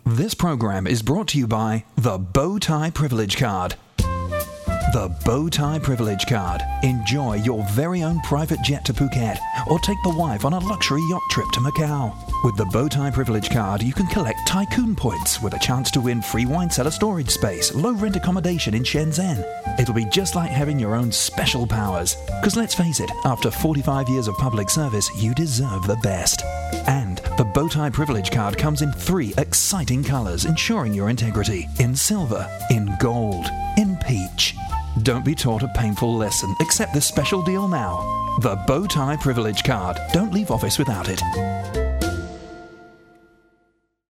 This program is brought to you by the Bowtie Privilege Card. The Bowtie Privilege Card. Enjoy your very own private jet to Phuket or take the wife on a luxury yacht trip to Macau. With the Bowtie Privilege Card, you can collect Tycoon points with a chance to win free wine cellar storage space, low rent accommodation in Shenzhen. It'll be just like having your own special powers. Because let's face it, after 45 years of public service, you deserve the best. And the Bowtie Privilege Card comes in 3 exciting colours, ensuring your integrity. In silver, in gold, in peach. Don't be taught a painful lesson. Accept this special deal now. The Bowtie Privilege Card. Don't leave office without it.